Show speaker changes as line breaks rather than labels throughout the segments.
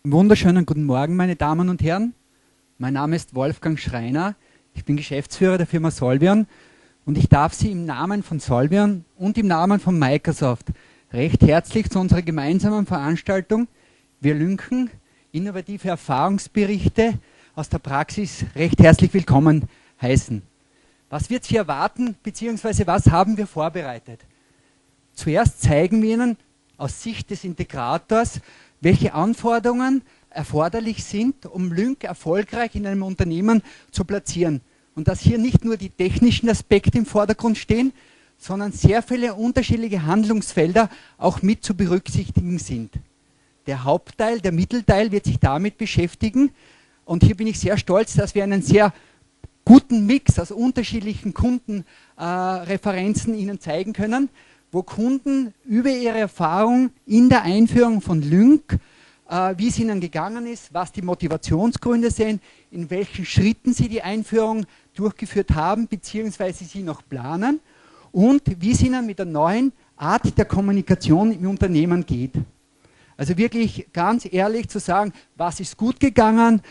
Wunderschönen guten Morgen, meine Damen und Herren. Mein Name ist Wolfgang Schreiner. Ich bin Geschäftsführer der Firma Solvion und ich darf Sie im Namen von Solvion und im Namen von Microsoft recht herzlich zu unserer gemeinsamen Veranstaltung Wir Lynken, innovative Erfahrungsberichte aus der Praxis recht herzlich willkommen heißen. Was wird Sie erwarten, beziehungsweise was haben wir vorbereitet? Zuerst zeigen wir Ihnen aus Sicht des Integrators, welche Anforderungen erforderlich sind, um Lync erfolgreich in einem Unternehmen zu platzieren. Und dass hier nicht nur die technischen Aspekte im Vordergrund stehen, sondern sehr viele unterschiedliche Handlungsfelder auch mit zu berücksichtigen sind. Der Hauptteil, der Mittelteil wird sich damit beschäftigen. Und hier bin ich sehr stolz, dass wir einen sehr guten Mix aus unterschiedlichen Kundenreferenzen Ihnen zeigen können, wo Kunden über ihre Erfahrung in der Einführung von Lync, wie es ihnen gegangen ist, was die Motivationsgründe sind, in welchen Schritten sie die Einführung durchgeführt haben, beziehungsweise sie noch planen und wie es ihnen mit der neuen Art der Kommunikation im Unternehmen geht. Also wirklich ganz ehrlich zu sagen, was ist gut gegangen,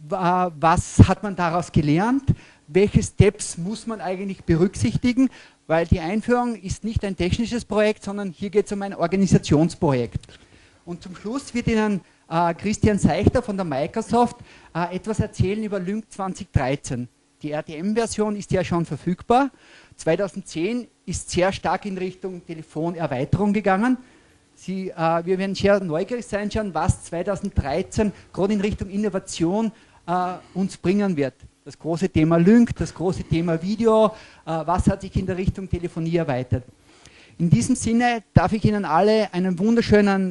was hat man daraus gelernt, welche Steps muss man eigentlich berücksichtigen, weil die Einführung ist nicht ein technisches Projekt, sondern hier geht es um ein Organisationsprojekt. Und zum Schluss wird Ihnen Christian Seichter von der Microsoft etwas erzählen über Lync 2013. Die RTM-Version ist ja schon verfügbar. 2010 ist sehr stark in Richtung Telefonerweiterung gegangen. Wir werden sehr neugierig sein, schauen, was 2013 gerade in Richtung Innovation uns bringen wird. Das große Thema Lync, das große Thema Video, was hat sich in der Richtung Telefonie erweitert. In diesem Sinne darf ich Ihnen alle einen wunderschönen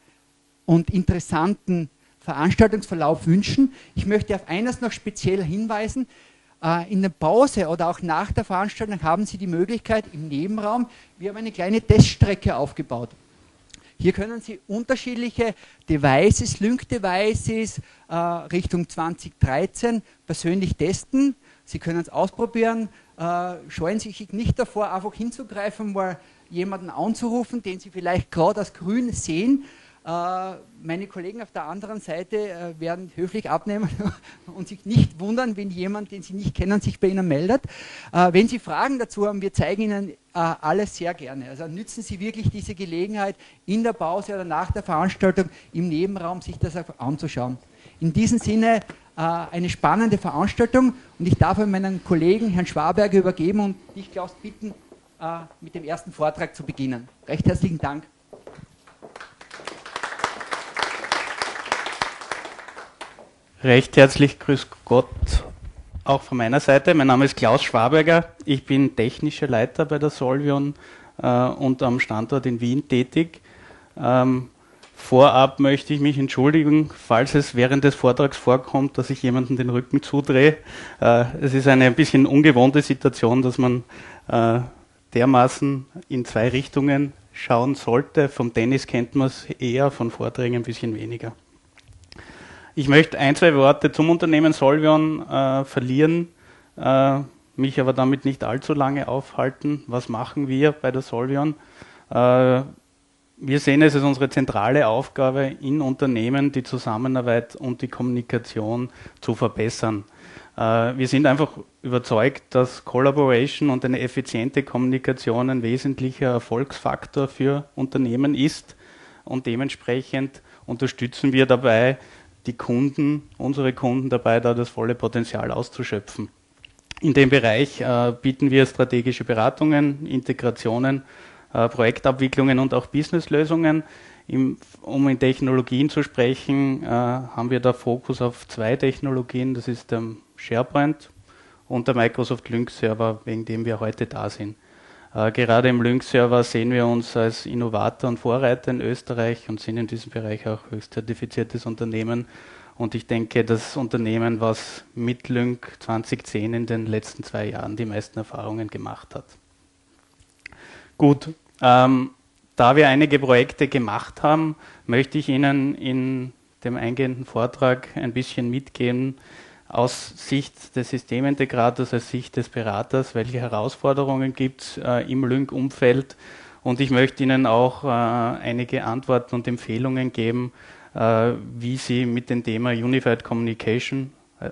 und interessanten Veranstaltungsverlauf wünschen. Ich möchte auf eines noch speziell hinweisen. In der Pause oder auch nach der Veranstaltung haben Sie die Möglichkeit im Nebenraum, wir haben eine kleine Teststrecke aufgebaut. Hier können Sie unterschiedliche Devices, Lync-Devices Richtung 2013 persönlich testen. Sie können es ausprobieren. Scheuen Sie sich nicht davor, einfach hinzugreifen, mal jemanden anzurufen, den Sie vielleicht gerade als grün sehen. Meine Kollegen auf der anderen Seite werden höflich abnehmen und sich nicht wundern, wenn jemand, den Sie nicht kennen, sich bei Ihnen meldet. Wenn Sie Fragen dazu haben, wir zeigen Ihnen alles sehr gerne. Also nützen Sie wirklich diese Gelegenheit, in der Pause oder nach der Veranstaltung im Nebenraum sich das anzuschauen. In diesem Sinne eine spannende Veranstaltung und ich darf an meinen Kollegen Herrn Schwaberger übergeben und dich, Klaus, bitten, mit dem ersten Vortrag zu beginnen. Recht herzlichen Dank.
Recht herzlich grüß Gott auch von meiner Seite. Mein Name ist Klaus Schwaberger. Ich bin technischer Leiter bei der Solvion und am Standort in Wien tätig. Vorab möchte ich mich entschuldigen, falls es während des Vortrags vorkommt, dass ich jemanden den Rücken zudrehe. Es ist eine ein bisschen ungewohnte Situation, dass man dermaßen in zwei Richtungen schauen sollte. Vom Tennis kennt man es eher, von Vorträgen ein bisschen weniger. Ich möchte ein, zwei Worte zum Unternehmen Solvion verlieren, mich aber damit nicht allzu lange aufhalten. Was machen wir bei der Solvion? Wir sehen es als unsere zentrale Aufgabe, in Unternehmen die Zusammenarbeit und die Kommunikation zu verbessern. Wir sind einfach überzeugt, dass Collaboration und eine effiziente Kommunikation ein wesentlicher Erfolgsfaktor für Unternehmen ist und dementsprechend unterstützen wir dabei, die Kunden, unsere Kunden dabei, da das volle Potenzial auszuschöpfen. In dem Bereich bieten wir strategische Beratungen, Integrationen, Projektabwicklungen und auch Businesslösungen. Um in Technologien zu sprechen, haben wir da Fokus auf zwei Technologien, das ist der SharePoint und der Microsoft Lync Server, wegen dem wir heute da sind. Gerade im Lync Server sehen wir uns als Innovator und Vorreiter in Österreich und sind in diesem Bereich auch höchst zertifiziertes Unternehmen. Und ich denke, das Unternehmen, was mit Lync 2010 in den letzten 2 Jahren die meisten Erfahrungen gemacht hat. Gut, da wir einige Projekte gemacht haben, möchte ich Ihnen in dem eingehenden Vortrag ein bisschen mitgeben, aus Sicht des Systemintegrators, aus Sicht des Beraters, welche Herausforderungen gibt es im Lync-Umfeld. Und ich möchte Ihnen auch einige Antworten und Empfehlungen geben, wie sie mit dem Thema Unified Communications,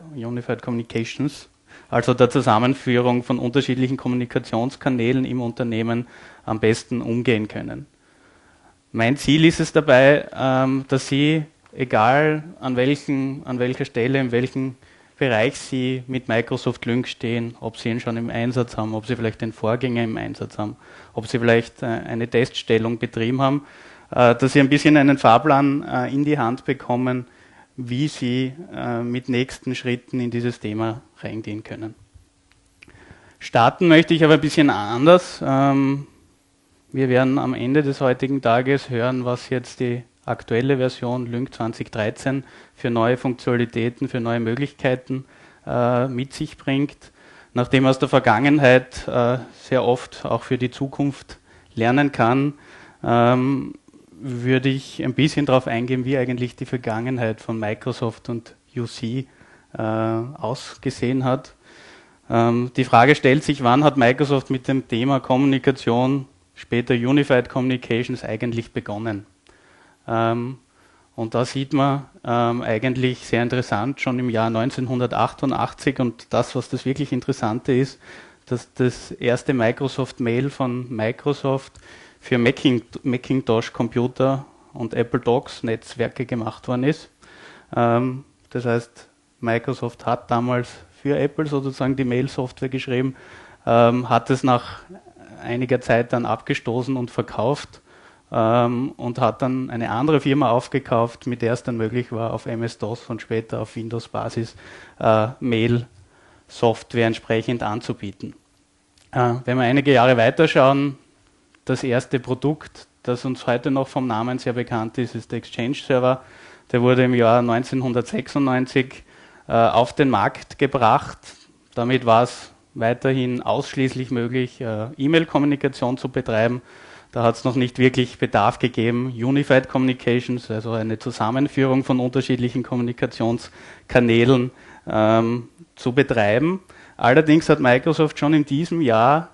also der Zusammenführung von unterschiedlichen Kommunikationskanälen im Unternehmen, am besten umgehen können. Mein Ziel ist es dabei, dass Sie, egal an welcher Stelle, in welchem Bereich Sie mit Microsoft Lync stehen, ob Sie ihn schon im Einsatz haben, ob Sie vielleicht den Vorgänger im Einsatz haben, ob Sie vielleicht eine Teststellung betrieben haben, dass Sie ein bisschen einen Fahrplan in die Hand bekommen, wie Sie mit nächsten Schritten in dieses Thema reingehen können. Starten möchte ich aber ein bisschen anders. Wir werden am Ende des heutigen Tages hören, was jetzt die aktuelle Version Lync 2013 für neue Funktionalitäten, für neue Möglichkeiten mit sich bringt. Nachdem man aus der Vergangenheit sehr oft auch für die Zukunft lernen kann, würde ich ein bisschen darauf eingehen, wie eigentlich die Vergangenheit von Microsoft und UC ausgesehen hat. Die Frage stellt sich, wann hat Microsoft mit dem Thema Kommunikation, später Unified Communications, eigentlich begonnen? Und da sieht man eigentlich sehr interessant, schon im Jahr 1988, und das, was das wirklich Interessante ist, dass das erste Microsoft-Mail von Microsoft für Macintosh-Computer und Apple Docs-Netzwerke gemacht worden ist. Das heißt, Microsoft hat damals für Apple sozusagen die Mail-Software geschrieben, hat es nach einiger Zeit dann abgestoßen und verkauft und hat dann eine andere Firma aufgekauft, mit der es dann möglich war, auf MS-DOS und später auf Windows-Basis Mail-Software entsprechend anzubieten. Wenn wir einige Jahre weiterschauen, das erste Produkt, das uns heute noch vom Namen sehr bekannt ist, ist der Exchange-Server. Der wurde im Jahr 1996 auf den Markt gebracht. Damit war es weiterhin ausschließlich möglich, E-Mail-Kommunikation zu betreiben. Da hat es noch nicht wirklich Bedarf gegeben, Unified Communications, also eine Zusammenführung von unterschiedlichen Kommunikationskanälen zu betreiben. Allerdings hat Microsoft schon in diesem Jahr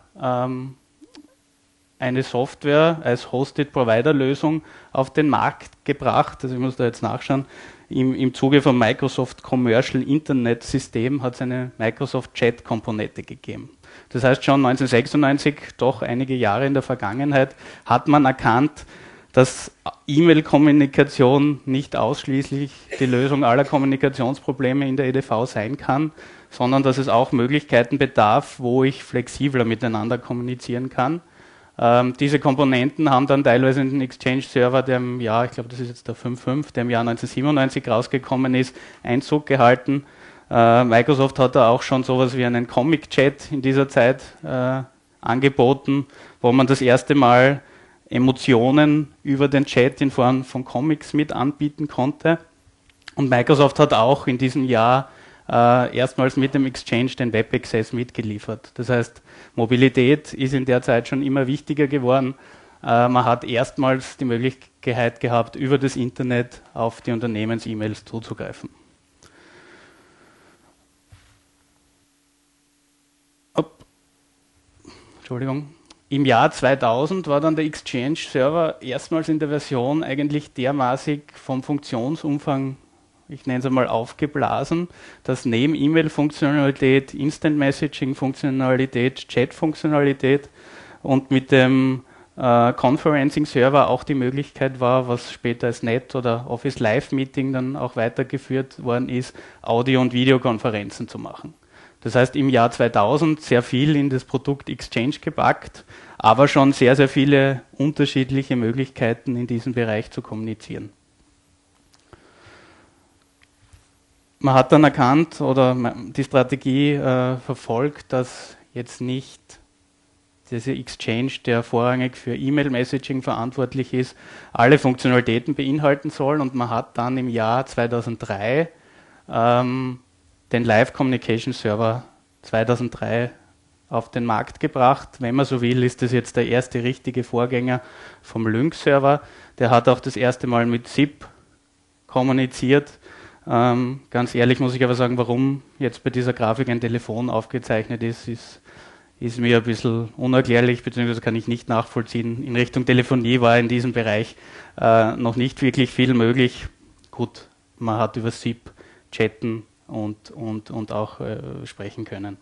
eine Software als Hosted-Provider-Lösung auf den Markt gebracht. Also ich muss da jetzt nachschauen. Im Zuge vom Microsoft Commercial Internet System hat es eine Microsoft Chat-Komponente gegeben. Das heißt, schon 1996, doch einige Jahre in der Vergangenheit, hat man erkannt, dass E-Mail-Kommunikation nicht ausschließlich die Lösung aller Kommunikationsprobleme in der EDV sein kann, sondern dass es auch Möglichkeiten bedarf, wo ich flexibler miteinander kommunizieren kann. Diese Komponenten haben dann teilweise in den Exchange-Server, der im Jahr, ich glaube, das ist jetzt der 5.5, der im Jahr 1997 rausgekommen ist, Einzug gehalten. Microsoft hat da auch schon sowas wie einen Comic-Chat in dieser Zeit angeboten, wo man das erste Mal Emotionen über den Chat in Form von Comics mit anbieten konnte. Und Microsoft hat auch in diesem Jahr erstmals mit dem Exchange den Web Access mitgeliefert. Das heißt, Mobilität ist in der Zeit schon immer wichtiger geworden. Man hat erstmals die Möglichkeit gehabt, über das Internet auf die Unternehmens-E-Mails zuzugreifen. Entschuldigung. Im Jahr 2000 war dann der Exchange-Server erstmals in der Version eigentlich dermaßen vom Funktionsumfang, ich nenne es einmal, aufgeblasen, dass neben E-Mail-Funktionalität, Instant-Messaging-Funktionalität, Chat-Funktionalität und mit dem Conferencing-Server auch die Möglichkeit war, was später als Net- oder Office Live-Meeting dann auch weitergeführt worden ist, Audio- und Videokonferenzen zu machen. Das heißt, im Jahr 2000 sehr viel in das Produkt Exchange gepackt, aber schon sehr, sehr viele unterschiedliche Möglichkeiten in diesem Bereich zu kommunizieren. Man hat dann erkannt oder die Strategie verfolgt, dass jetzt nicht dieser Exchange, der vorrangig für E-Mail-Messaging verantwortlich ist, alle Funktionalitäten beinhalten soll, und man hat dann im Jahr 2003 den Live Communication Server 2003 auf den Markt gebracht. Wenn man so will, ist das jetzt der erste richtige Vorgänger vom Lync-Server. Der hat auch das erste Mal mit SIP kommuniziert. Ganz ehrlich muss ich aber sagen, warum jetzt bei dieser Grafik ein Telefon aufgezeichnet ist mir ein bisschen unerklärlich, beziehungsweise kann ich nicht nachvollziehen. In Richtung Telefonie war in diesem Bereich noch nicht wirklich viel möglich. gut, man hat über SIP chatten und auch sprechen können.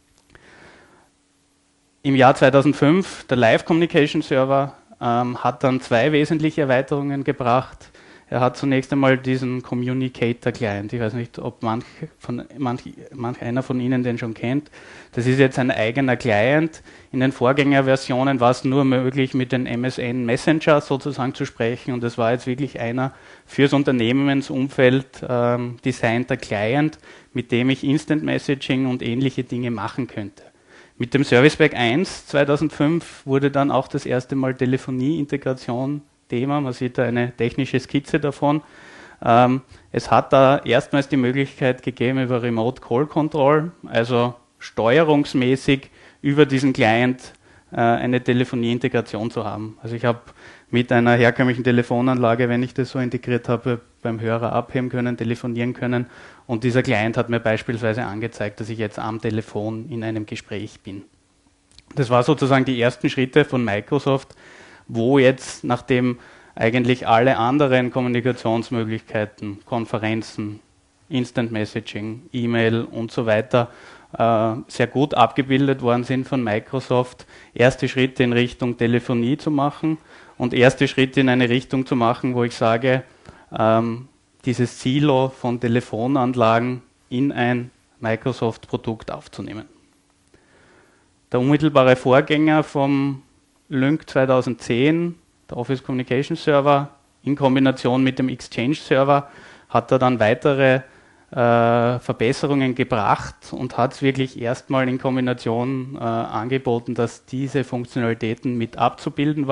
Im Jahr 2005, der Live Communication Server hat dann zwei wesentliche Erweiterungen gebracht. Er hat zunächst einmal diesen Communicator Client. Ich weiß nicht, ob manch einer von Ihnen den schon kennt. Das ist jetzt ein eigener Client. In den Vorgängerversionen war es nur möglich, mit den MSN Messenger sozusagen zu sprechen. Und das war jetzt wirklich einer fürs Unternehmensumfeld designter Client, mit dem ich Instant Messaging und ähnliche Dinge machen könnte. Mit dem Service Pack 1 2005 wurde dann auch das erste Mal Telefonie-Integration Thema. Man sieht da eine technische Skizze davon. Es hat da erstmals die Möglichkeit gegeben, über Remote Call Control, also steuerungsmäßig über diesen Client eine Telefonie-Integration zu haben. Also ich habe mit einer herkömmlichen Telefonanlage, wenn ich das so integriert habe, beim Hörer abheben können, telefonieren können, und dieser Client hat mir beispielsweise angezeigt, dass ich jetzt am Telefon in einem Gespräch bin. Das war sozusagen die ersten Schritte von Microsoft, wo jetzt, nachdem eigentlich alle anderen Kommunikationsmöglichkeiten, Konferenzen, Instant Messaging, E-Mail und so weiter sehr gut abgebildet worden sind von Microsoft, erste Schritte in Richtung Telefonie zu machen und erste Schritte in eine Richtung zu machen, wo ich sage, dieses Silo von Telefonanlagen in ein Microsoft-Produkt aufzunehmen. Der unmittelbare Vorgänger vom Lync 2010, der Office Communication Server, in Kombination mit dem Exchange Server, hat er dann weitere Verbesserungen gebracht und hat es wirklich erstmal in Kombination angeboten, dass diese Funktionalitäten mit abzubilden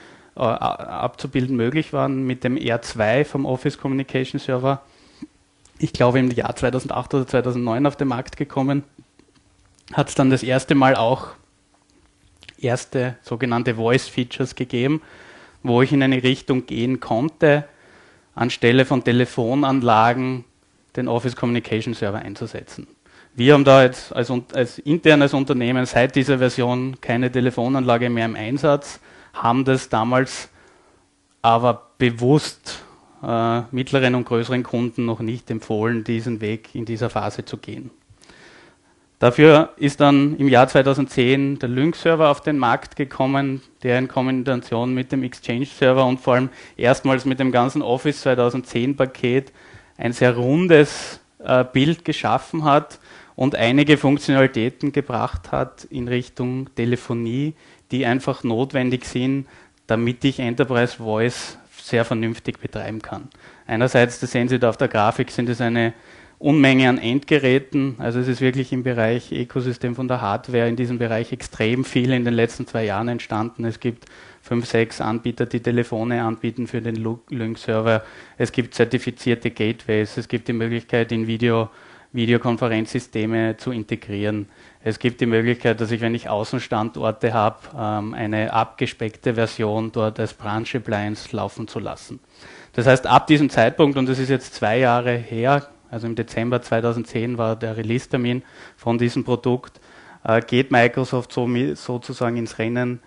möglich waren mit dem R2 vom Office Communication Server. Ich glaube im Jahr 2008 oder 2009 auf den Markt gekommen, hat es dann das erste Mal auch erste sogenannte Voice Features gegeben, wo ich in eine Richtung gehen konnte, anstelle von Telefonanlagen den Office Communication Server einzusetzen. Wir haben da jetzt als internes Unternehmen seit dieser Version keine Telefonanlage mehr im Einsatz, haben das damals aber bewusst mittleren und größeren Kunden noch nicht empfohlen, diesen Weg in dieser Phase zu gehen. Dafür ist dann im Jahr 2010 der Lync-Server auf den Markt gekommen, der in Kombination mit dem Exchange-Server und vor allem erstmals mit dem ganzen Office 2010-Paket ein sehr rundes Bild geschaffen hat und einige Funktionalitäten gebracht hat in Richtung Telefonie, die einfach notwendig sind, damit ich Enterprise Voice sehr vernünftig betreiben kann. Einerseits, das sehen Sie da auf der Grafik, sind es eine Unmenge an Endgeräten, also es ist wirklich im Bereich Ökosystem von der Hardware in diesem Bereich extrem viel in den letzten 2 Jahren entstanden. Es gibt 5, 6 Anbieter, die Telefone anbieten für den Lync-Server. Es gibt zertifizierte Gateways, es gibt die Möglichkeit, in Videokonferenzsysteme zu integrieren. Es gibt die Möglichkeit, dass ich, wenn ich Außenstandorte habe, eine abgespeckte Version dort als Branch Appliance laufen zu lassen. Das heißt, ab diesem Zeitpunkt, und das ist jetzt 2 Jahre her, also im Dezember 2010 war der Release-Termin von diesem Produkt, geht Microsoft sozusagen ins Rennen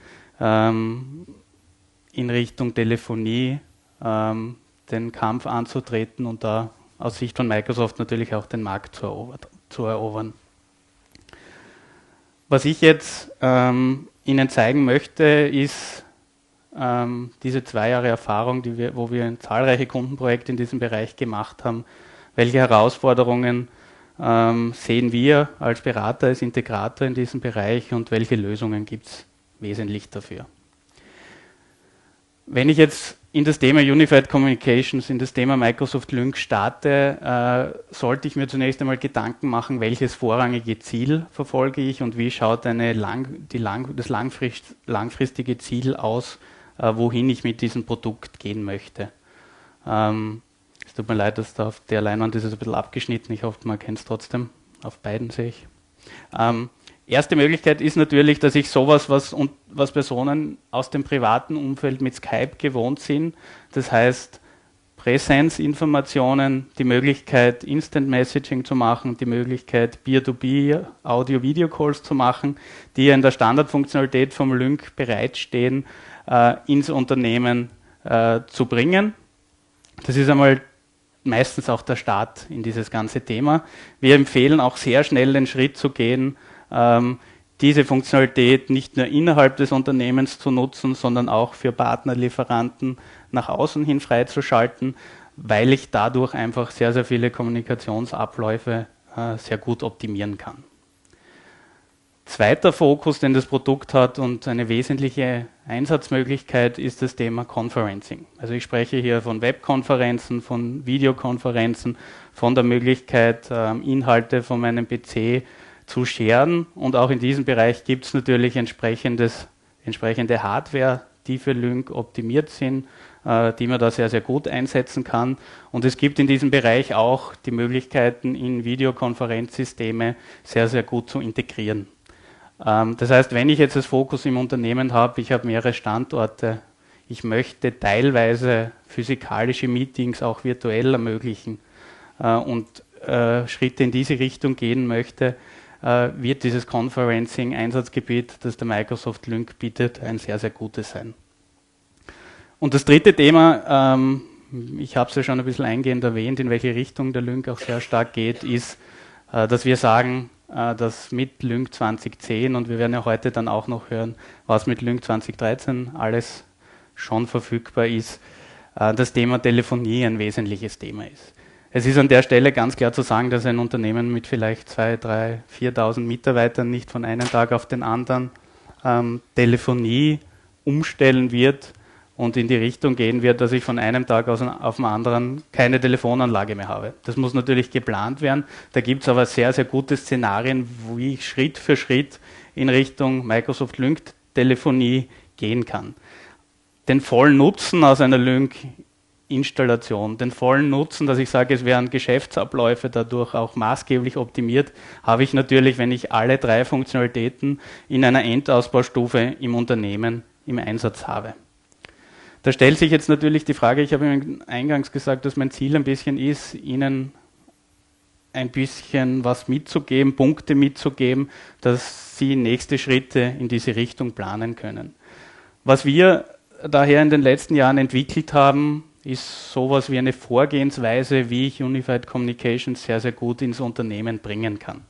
in Richtung Telefonie, den Kampf anzutreten und da aus Sicht von Microsoft natürlich auch den Markt zu erobern. Was ich jetzt Ihnen zeigen möchte, ist diese 2 Jahre Erfahrung, wo wir zahlreiche Kundenprojekte in diesem Bereich gemacht haben. Welche Herausforderungen sehen wir als Berater, als Integrator in diesem Bereich und welche Lösungen gibt es wesentlich dafür? Wenn ich jetzt in das Thema Unified Communications, in das Thema Microsoft Lync starte, sollte ich mir zunächst einmal Gedanken machen, welches vorrangige Ziel verfolge ich und wie schaut das langfristige Ziel aus, wohin ich mit diesem Produkt gehen möchte. Es tut mir leid, dass da auf der Leinwand ist es ein bisschen abgeschnitten. Ich hoffe, man kennt es trotzdem. Auf beiden sehe ich. Erste Möglichkeit ist natürlich, dass ich sowas, was Personen aus dem privaten Umfeld mit Skype gewohnt sind, das heißt Präsenzinformationen, die Möglichkeit Instant Messaging zu machen, die Möglichkeit Peer-to-Peer Audio-Video-Calls zu machen, die ja in der Standardfunktionalität vom Lync bereitstehen, ins Unternehmen zu bringen. Das ist einmal meistens auch der Start in dieses ganze Thema. Wir empfehlen auch sehr schnell den Schritt zu gehen, diese Funktionalität nicht nur innerhalb des Unternehmens zu nutzen, sondern auch für Partner, Lieferanten nach außen hin freizuschalten, weil ich dadurch einfach sehr, sehr viele Kommunikationsabläufe sehr gut optimieren kann. Zweiter Fokus, den das Produkt hat und eine wesentliche Einsatzmöglichkeit, ist das Thema Conferencing. Also ich spreche hier von Webkonferenzen, von Videokonferenzen, von der Möglichkeit, Inhalte von meinem PC zu sharen. Und auch in diesem Bereich gibt es natürlich entsprechende Hardware, die für Lync optimiert sind, die man da sehr, sehr gut einsetzen kann. Und es gibt in diesem Bereich auch die Möglichkeiten, in Videokonferenzsysteme sehr, sehr gut zu integrieren. Das heißt, wenn ich jetzt das Fokus im Unternehmen habe, ich habe mehrere Standorte, ich möchte teilweise physikalische Meetings auch virtuell ermöglichen und Schritte in diese Richtung gehen möchte, wird dieses Conferencing-Einsatzgebiet, das der Microsoft Lync bietet, ein sehr, sehr gutes sein. Und das dritte Thema, ich habe es ja schon ein bisschen eingehend erwähnt, in welche Richtung der Lync auch sehr stark geht, ist, dass wir sagen, dass mit Lync 2010, und wir werden ja heute dann auch noch hören, was mit Lync 2013 alles schon verfügbar ist, das Thema Telefonie ein wesentliches Thema ist. Es ist an der Stelle ganz klar zu sagen, dass ein Unternehmen mit vielleicht 2.000, 3.000, 4.000 Mitarbeitern nicht von einem Tag auf den anderen Telefonie umstellen wird und in die Richtung gehen wird, dass ich von einem Tag auf den anderen keine Telefonanlage mehr habe. Das muss natürlich geplant werden. Da gibt es aber sehr, sehr gute Szenarien, wie ich Schritt für Schritt in Richtung Microsoft Lync Telefonie gehen kann. Den vollen Nutzen aus einer Lync-Installation, den vollen Nutzen, dass ich sage, es werden Geschäftsabläufe dadurch auch maßgeblich optimiert, habe ich natürlich, wenn ich alle drei Funktionalitäten in einer Endausbaustufe im Unternehmen im Einsatz habe. Da stellt sich jetzt natürlich die Frage, ich habe Ihnen eingangs gesagt, dass mein Ziel ein bisschen ist, Ihnen ein bisschen was mitzugeben, Punkte mitzugeben, dass Sie nächste Schritte in diese Richtung planen können. Was wir daher in den letzten Jahren entwickelt haben, ist sowas wie eine Vorgehensweise, wie ich Unified Communications sehr, sehr gut ins Unternehmen bringen kann.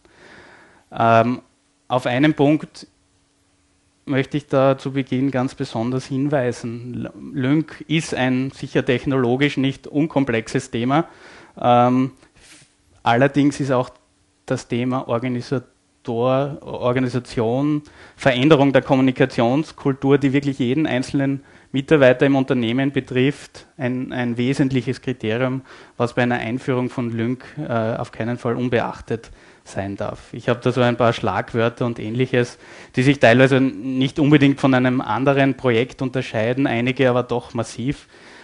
Auf einen Punkt möchte ich da zu Beginn ganz besonders hinweisen. Lync ist ein sicher technologisch nicht unkomplexes Thema. Allerdings ist auch das Thema Organisation, Veränderung der Kommunikationskultur, die wirklich jeden einzelnen Mitarbeiter im Unternehmen betrifft, ein wesentliches Kriterium, was bei einer Einführung von Lync auf keinen Fall unbeachtet sein darf. Ich habe da so ein paar Schlagwörter und Ähnliches, die sich teilweise nicht unbedingt von einem anderen Projekt unterscheiden, einige aber doch massiv.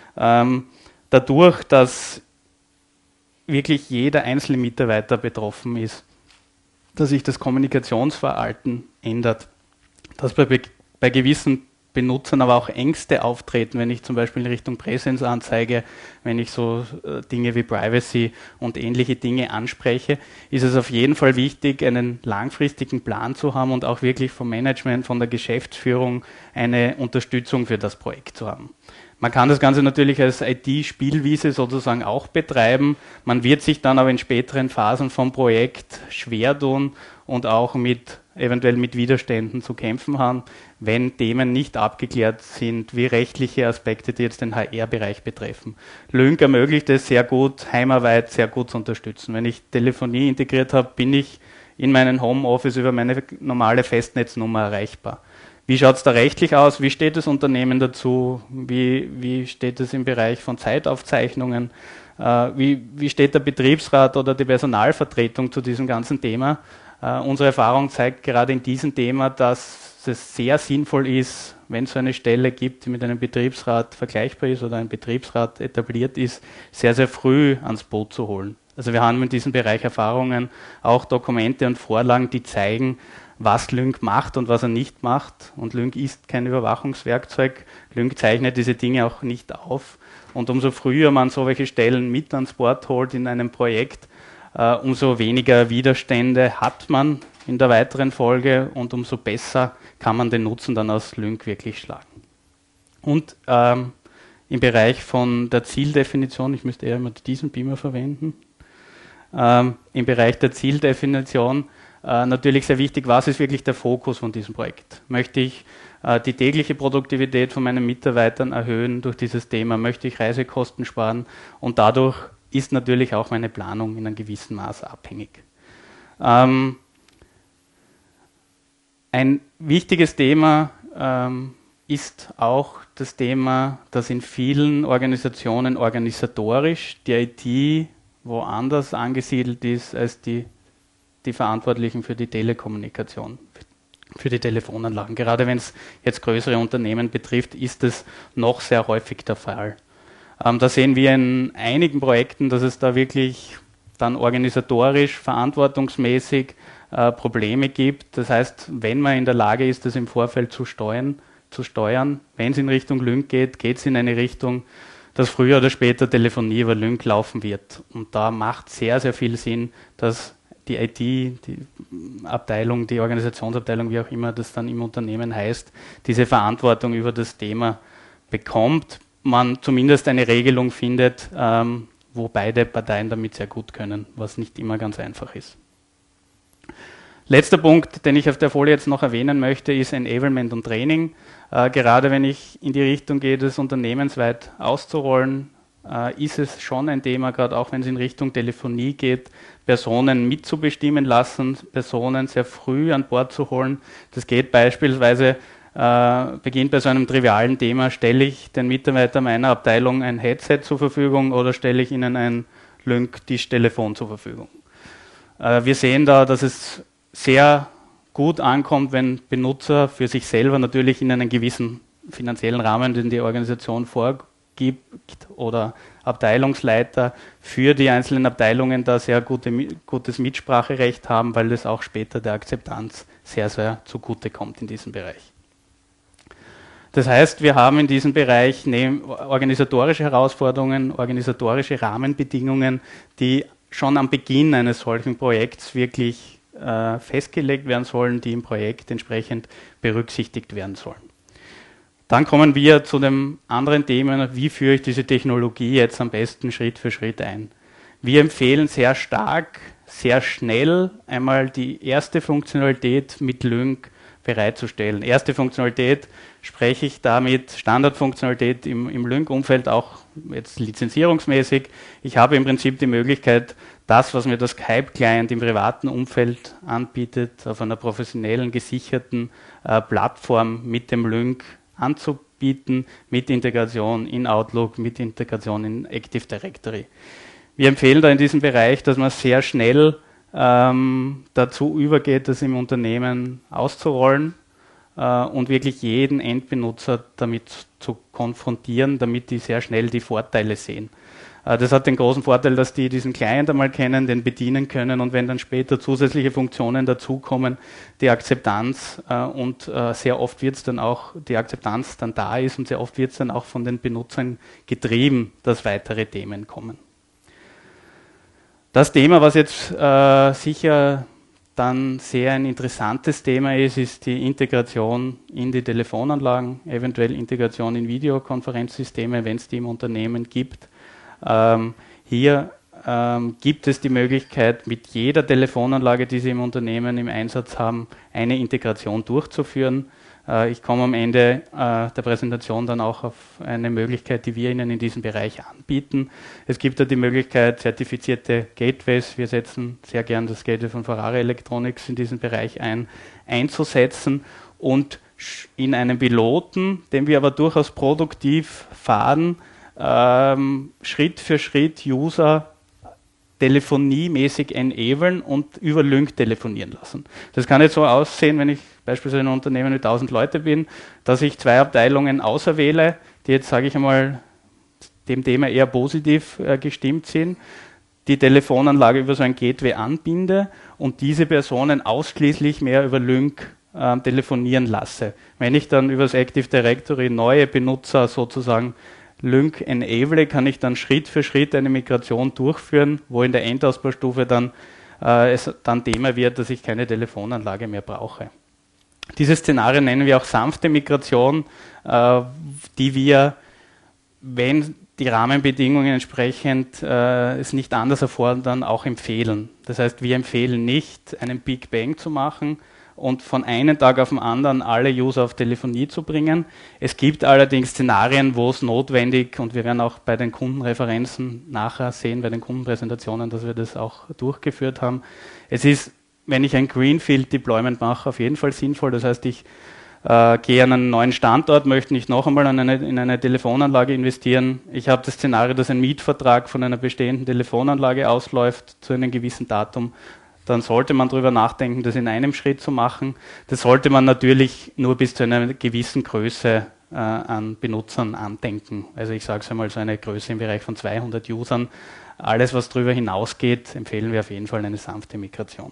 Dadurch, dass wirklich jeder einzelne Mitarbeiter betroffen ist, dass sich das Kommunikationsverhalten ändert, dass bei gewissen Benutzern aber auch Ängste auftreten, wenn ich zum Beispiel in Richtung Präsenzanzeige, wenn ich so Dinge wie Privacy und ähnliche Dinge anspreche, ist es auf jeden Fall wichtig, einen langfristigen Plan zu haben und auch wirklich vom Management, von der Geschäftsführung eine Unterstützung für das Projekt zu haben. Man kann das Ganze natürlich als IT-Spielwiese sozusagen auch betreiben. Man wird sich dann aber in späteren Phasen vom Projekt schwer tun und auch eventuell mit Widerständen zu kämpfen haben, wenn Themen nicht abgeklärt sind, wie rechtliche Aspekte, die jetzt den HR-Bereich betreffen. Lync ermöglicht es sehr gut, heimarbeit sehr gut zu unterstützen. Wenn ich Telefonie integriert habe, bin ich in meinem Homeoffice über meine normale Festnetznummer erreichbar. Wie schaut es da rechtlich aus? Wie steht das Unternehmen dazu? Wie steht es im Bereich von Zeitaufzeichnungen? Wie steht der Betriebsrat oder die Personalvertretung zu diesem ganzen Thema? Unsere Erfahrung zeigt gerade in diesem Thema, dass es sehr sinnvoll ist, wenn es so eine Stelle gibt, die mit einem Betriebsrat vergleichbar ist oder ein Betriebsrat etabliert ist, sehr, sehr früh ans Boot zu holen. Also wir haben in diesem Bereich Erfahrungen, auch Dokumente und Vorlagen, die zeigen, was Lync macht und was er nicht macht. Und Lync ist kein Überwachungswerkzeug. Lync zeichnet diese Dinge auch nicht auf. Und umso früher man solche Stellen mit ans Board holt in einem Projekt, umso weniger Widerstände hat man in der weiteren Folge und umso besser kann man den Nutzen dann aus Lync wirklich schlagen. Und im Bereich von der Zieldefinition, ich müsste eher immer diesen Beamer verwenden, im Bereich der Zieldefinition natürlich sehr wichtig, was ist wirklich der Fokus von diesem Projekt? Möchte ich die tägliche Produktivität von meinen Mitarbeitern erhöhen durch dieses Thema? Möchte ich Reisekosten sparen? Und dadurch ist natürlich auch meine Planung in einem gewissen Maß abhängig. Ein wichtiges Thema ist auch das Thema, dass in vielen Organisationen organisatorisch die IT woanders angesiedelt ist als die Verantwortlichen für die Telekommunikation, für die Telefonanlagen. Gerade wenn es jetzt größere Unternehmen betrifft, ist es noch sehr häufig der Fall. Da sehen wir in einigen Projekten, dass es da wirklich dann organisatorisch, verantwortungsmäßig Probleme gibt. Das heißt, wenn man in der Lage ist, das im Vorfeld zu steuern, wenn es in Richtung Lync geht, geht es in eine Richtung, dass früher oder später Telefonie über Lync laufen wird. Und da macht sehr, sehr viel Sinn, dass die IT, die Abteilung, die Organisationsabteilung, wie auch immer das dann im Unternehmen heißt, diese Verantwortung über das Thema bekommt, man zumindest eine Regelung findet, wo beide Parteien damit sehr gut können, was nicht immer ganz einfach ist. Letzter Punkt, den ich auf der Folie jetzt noch erwähnen möchte, ist Enablement und Training. Gerade wenn ich in die Richtung gehe, das unternehmensweit auszurollen, ist es schon ein Thema, gerade auch wenn es in Richtung Telefonie geht, Personen mitzubestimmen lassen, Personen sehr früh an Bord zu holen. Das geht beispielsweise, beginnt bei so einem trivialen Thema, stelle ich den Mitarbeitern meiner Abteilung ein Headset zur Verfügung oder stelle ich ihnen ein Lync-Tischtelefon zur Verfügung. Wir sehen da, dass es sehr gut ankommt, wenn Benutzer für sich selber natürlich in einen gewissen finanziellen Rahmen, den die Organisation vorgibt, oder Abteilungsleiter für die einzelnen Abteilungen da sehr gutes Mitspracherecht haben, weil das auch später der Akzeptanz sehr, sehr zugute kommt in diesem Bereich. Das heißt, wir haben in diesem Bereich organisatorische Herausforderungen, organisatorische Rahmenbedingungen, die schon am Beginn eines solchen Projekts wirklich festgelegt werden sollen, die im Projekt entsprechend berücksichtigt werden sollen. Dann kommen wir zu dem anderen Thema, wie führe ich diese Technologie jetzt am besten Schritt für Schritt ein. Wir empfehlen sehr stark, sehr schnell einmal die erste Funktionalität mit Lync bereitzustellen. Erste Funktionalität spreche ich damit, Standardfunktionalität im Lync-Umfeld, auch jetzt lizenzierungsmäßig. Ich habe im Prinzip die Möglichkeit, das, was mir das Skype-Client im privaten Umfeld anbietet, auf einer professionellen, gesicherten Plattform mit dem Lync anzubieten, mit Integration in Outlook, mit Integration in Active Directory. Wir empfehlen da in diesem Bereich, dass man sehr schnell dazu übergeht, das im Unternehmen auszurollen und wirklich jeden Endbenutzer damit zu konfrontieren, damit die sehr schnell die Vorteile sehen. Das hat den großen Vorteil, dass die diesen Client einmal kennen, den bedienen können und wenn dann später zusätzliche Funktionen dazukommen, die Akzeptanz und sehr oft wird es dann auch, die Akzeptanz dann da ist und sehr oft wird es dann auch von den Benutzern getrieben, dass weitere Themen kommen. Das Thema, was jetzt sicher dann sehr ein interessantes Thema ist die Integration in die Telefonanlagen, eventuell Integration in Videokonferenzsysteme, wenn es die im Unternehmen gibt. Hier gibt es die Möglichkeit, mit jeder Telefonanlage, die Sie im Unternehmen im Einsatz haben, eine Integration durchzuführen. Ich komme am Ende der Präsentation dann auch auf eine Möglichkeit, die wir Ihnen in diesem Bereich anbieten. Es gibt da die Möglichkeit, zertifizierte Gateways, wir setzen sehr gern das Gateway von Ferrari Electronics in diesem Bereich einzusetzen und in einem Piloten, den wir aber durchaus produktiv fahren, Schritt für Schritt User telefoniemäßig enablen und über Lync telefonieren lassen. Das kann jetzt so aussehen, wenn ich beispielsweise in einem Unternehmen mit 1000 Leute bin, dass ich 2 Abteilungen auserwähle, die jetzt, sage ich einmal, dem Thema eher positiv gestimmt sind, die Telefonanlage über so ein Gateway anbinde und diese Personen ausschließlich mehr über Lync telefonieren lasse. Wenn ich dann über das Active Directory neue Benutzer sozusagen Lync enable, kann ich dann Schritt für Schritt eine Migration durchführen, wo in der Endausbaustufe dann es dann Thema wird, dass ich keine Telefonanlage mehr brauche. Diese Szenarien nennen wir auch sanfte Migration, die wir wenn die Rahmenbedingungen entsprechend es nicht anders erfordern, auch empfehlen. Das heißt, wir empfehlen nicht, einen Big Bang zu machen und von einem Tag auf den anderen alle User auf Telefonie zu bringen. Es gibt allerdings Szenarien, wo es notwendig, und wir werden auch bei den Kundenreferenzen nachher sehen, bei den Kundenpräsentationen, dass wir das auch durchgeführt haben. Es ist, wenn ich ein Greenfield Deployment mache, auf jeden Fall sinnvoll. Das heißt, ich gehe an einen neuen Standort, möchte nicht noch einmal in eine Telefonanlage investieren. Ich habe das Szenario, dass ein Mietvertrag von einer bestehenden Telefonanlage ausläuft zu einem gewissen Datum. Dann sollte man darüber nachdenken, das in einem Schritt zu machen. Das sollte man natürlich nur bis zu einer gewissen Größe an Benutzern andenken. Also ich sage es einmal, so eine Größe im Bereich von 200 Usern. Alles, was darüber hinausgeht, empfehlen wir auf jeden Fall eine sanfte Migration.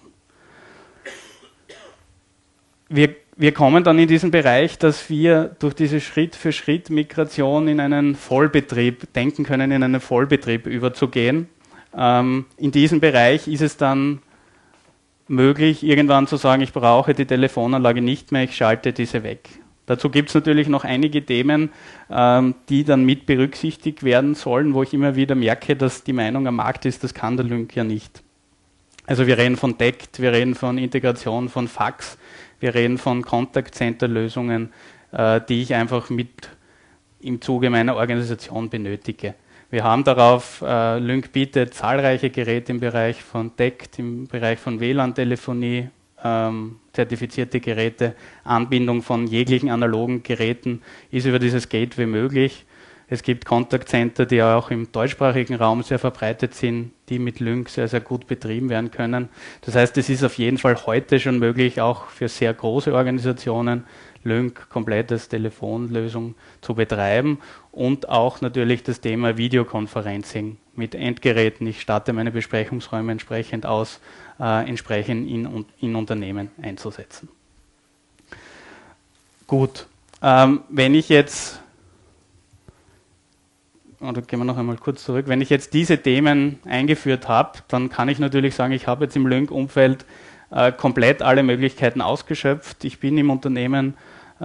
Wir kommen dann in diesen Bereich, dass wir durch diese Schritt-für-Schritt-Migration in einen Vollbetrieb denken können, in einen Vollbetrieb überzugehen. In diesem Bereich ist es dann möglich, irgendwann zu sagen, ich brauche die Telefonanlage nicht mehr, ich schalte diese weg. Dazu gibt es natürlich noch einige Themen, die dann mit berücksichtigt werden sollen, wo ich immer wieder merke, dass die Meinung am Markt ist, das kann der Lync ja nicht. Also wir reden von DECT, wir reden von Integration von Fax, wir reden von Contact Center Lösungen, die ich einfach mit im Zuge meiner Organisation benötige. Wir haben darauf, Lync bietet zahlreiche Geräte im Bereich von DECT, im Bereich von WLAN-Telefonie, zertifizierte Geräte, Anbindung von jeglichen analogen Geräten ist über dieses Gateway möglich. Es gibt Contact Center, die auch im deutschsprachigen Raum sehr verbreitet sind, die mit Lync sehr, sehr gut betrieben werden können. Das heißt, es ist auf jeden Fall heute schon möglich, auch für sehr große Organisationen Lync komplett als Telefonlösung zu betreiben und auch natürlich das Thema Videoconferencing mit Endgeräten. Ich starte meine Besprechungsräume entsprechend aus, entsprechend in Unternehmen einzusetzen. Gut, wenn ich jetzt oder gehen wir noch einmal kurz zurück. Wenn ich jetzt diese Themen eingeführt habe, dann kann ich natürlich sagen, ich habe jetzt im Lync-Umfeld komplett alle Möglichkeiten ausgeschöpft. Ich bin im Unternehmen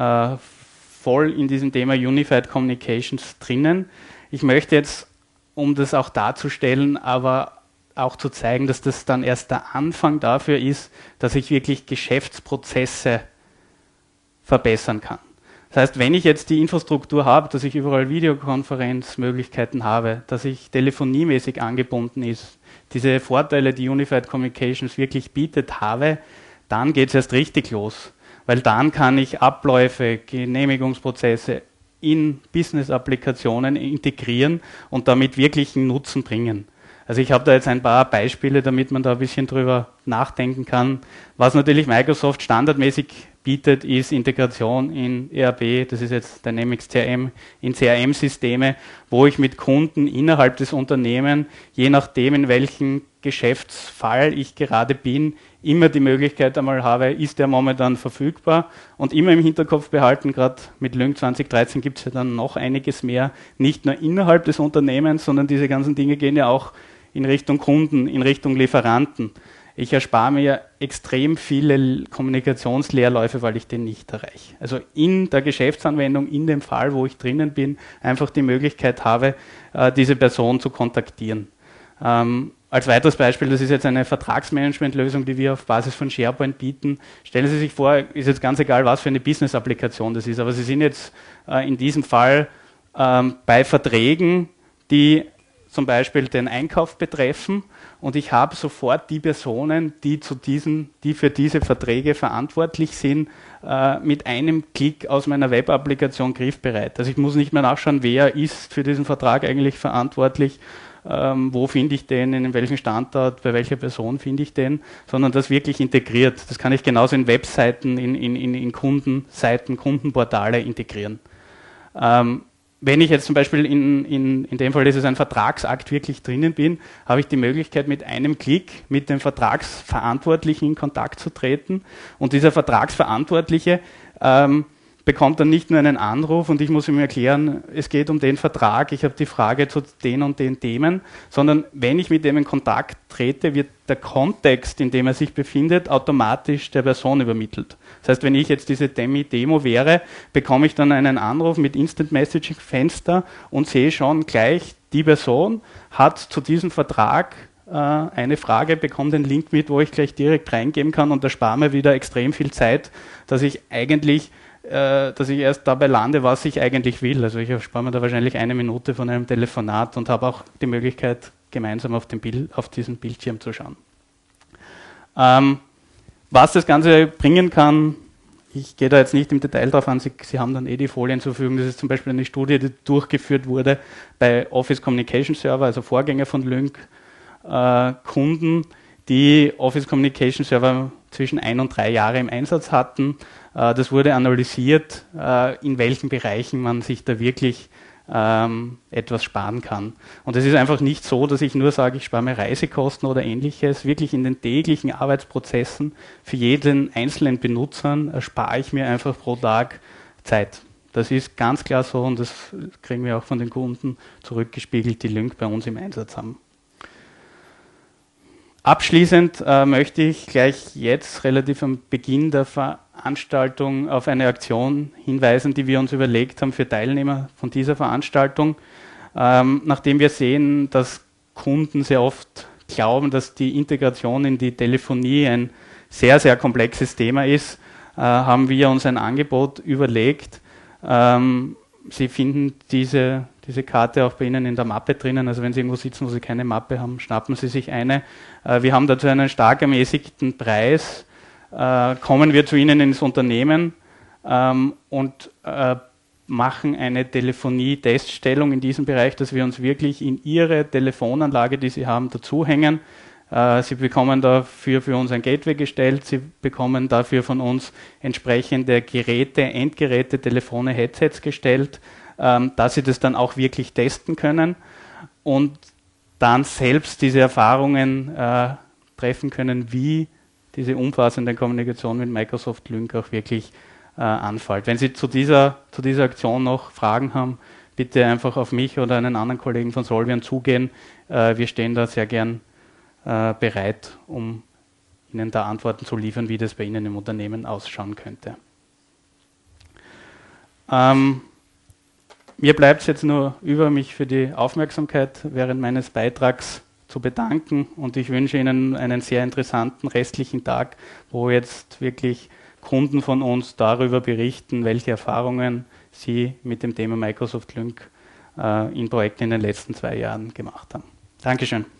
voll in diesem Thema Unified Communications drinnen. Ich möchte jetzt, um das auch darzustellen, aber auch zu zeigen, dass das dann erst der Anfang dafür ist, dass ich wirklich Geschäftsprozesse verbessern kann. Das heißt, wenn ich jetzt die Infrastruktur habe, dass ich überall Videokonferenzmöglichkeiten habe, dass ich telefoniemäßig angebunden ist, diese Vorteile, die Unified Communications wirklich bietet, habe, dann geht es erst richtig los. Weil dann kann ich Abläufe, Genehmigungsprozesse in Business-Applikationen integrieren und damit wirklichen Nutzen bringen. Also ich habe da jetzt ein paar Beispiele, damit man da ein bisschen drüber nachdenken kann. Was natürlich Microsoft standardmäßig bietet, ist Integration in ERP, das ist jetzt Dynamics CRM, in CRM-Systeme, wo ich mit Kunden innerhalb des Unternehmens, je nachdem in welchem Geschäftsfall ich gerade bin, immer die Möglichkeit einmal habe, ist der momentan verfügbar und immer im Hinterkopf behalten, gerade mit Lync 2013 gibt es ja dann noch einiges mehr, nicht nur innerhalb des Unternehmens, sondern diese ganzen Dinge gehen ja auch in Richtung Kunden, in Richtung Lieferanten. Ich erspare mir extrem viele Kommunikationsleerläufe, weil ich den nicht erreiche. Also in der Geschäftsanwendung, in dem Fall, wo ich drinnen bin, einfach die Möglichkeit habe, diese Person zu kontaktieren. Als weiteres Beispiel, das ist jetzt eine Vertragsmanagementlösung, die wir auf Basis von SharePoint bieten. Stellen Sie sich vor, ist jetzt ganz egal, was für eine Business-Applikation das ist, aber Sie sind jetzt in diesem Fall bei Verträgen, die zum Beispiel den Einkauf betreffen und ich habe sofort die Personen, die für diese Verträge verantwortlich sind, mit einem Klick aus meiner Web-Applikation griffbereit. Also ich muss nicht mehr nachschauen, wer ist für diesen Vertrag eigentlich verantwortlich, wo finde ich den, in welchem Standort, bei welcher Person finde ich den, sondern das wirklich integriert. Das kann ich genauso in Webseiten, in Kundenseiten, Kundenportale integrieren. Wenn ich jetzt zum Beispiel in dem Fall ist es ein Vertragsakt wirklich drinnen bin, habe ich die Möglichkeit, mit einem Klick mit dem Vertragsverantwortlichen in Kontakt zu treten und dieser Vertragsverantwortliche bekommt dann nicht nur einen Anruf und ich muss ihm erklären, es geht um den Vertrag, ich habe die Frage zu den und den Themen, sondern wenn ich mit dem in Kontakt trete, wird der Kontext, in dem er sich befindet, automatisch der Person übermittelt. Das heißt, wenn ich jetzt diese Demo wäre, bekomme ich dann einen Anruf mit Instant Messaging Fenster und sehe schon gleich, die Person hat zu diesem Vertrag eine Frage, bekomme den Link mit, wo ich gleich direkt reingeben kann und da spare mir wieder extrem viel Zeit, dass ich erst dabei lande, was ich eigentlich will. Also ich spare mir da wahrscheinlich 1 Minute von einem Telefonat und habe auch die Möglichkeit, gemeinsam auf diesen Bildschirm zu schauen. Was das Ganze bringen kann, ich gehe da jetzt nicht im Detail drauf an, Sie haben dann die Folien zur Verfügung. Das ist zum Beispiel eine Studie, die durchgeführt wurde bei Office Communication Server, also Vorgänger von Lync, Kunden, die Office Communication Server zwischen 1 und 3 Jahre im Einsatz hatten. Das wurde analysiert, in welchen Bereichen man sich da wirklich etwas sparen kann. Und es ist einfach nicht so, dass ich nur sage, ich spare mir Reisekosten oder Ähnliches. Wirklich in den täglichen Arbeitsprozessen für jeden einzelnen Benutzer erspare ich mir einfach pro Tag Zeit. Das ist ganz klar so und das kriegen wir auch von den Kunden zurückgespiegelt, die Lync bei uns im Einsatz haben. Abschließend möchte ich gleich jetzt relativ am Beginn der Veranstaltung auf eine Aktion hinweisen, die wir uns überlegt haben für Teilnehmer von dieser Veranstaltung. Nachdem wir sehen, dass Kunden sehr oft glauben, dass die Integration in die Telefonie ein sehr, sehr komplexes Thema ist, haben wir uns ein Angebot überlegt. Sie finden diese Karte auch bei Ihnen in der Mappe drinnen. Also wenn Sie irgendwo sitzen, wo Sie keine Mappe haben, schnappen Sie sich eine. Wir haben dazu einen stark ermäßigten Preis. Kommen wir zu Ihnen ins Unternehmen und machen eine Telefonie-Teststellung in diesem Bereich, dass wir uns wirklich in Ihre Telefonanlage, die Sie haben, dazuhängen. Sie bekommen dafür für uns ein Gateway gestellt, Sie bekommen dafür von uns entsprechende Geräte, Endgeräte, Telefone, Headsets gestellt, dass Sie das dann auch wirklich testen können und dann selbst diese Erfahrungen treffen können, wie diese umfassende Kommunikation mit Microsoft Lync auch wirklich anfällt. Wenn Sie zu dieser Aktion noch Fragen haben, bitte einfach auf mich oder einen anderen Kollegen von Solvion zugehen. Wir stehen da sehr gern bereit, um Ihnen da Antworten zu liefern, wie das bei Ihnen im Unternehmen ausschauen könnte. Mir bleibt es jetzt nur über, mich für die Aufmerksamkeit während meines Beitrags zu bedanken und ich wünsche Ihnen einen sehr interessanten restlichen Tag, wo jetzt wirklich Kunden von uns darüber berichten, welche Erfahrungen sie mit dem Thema Microsoft Lync in Projekten in den letzten 2 Jahren gemacht haben. Dankeschön.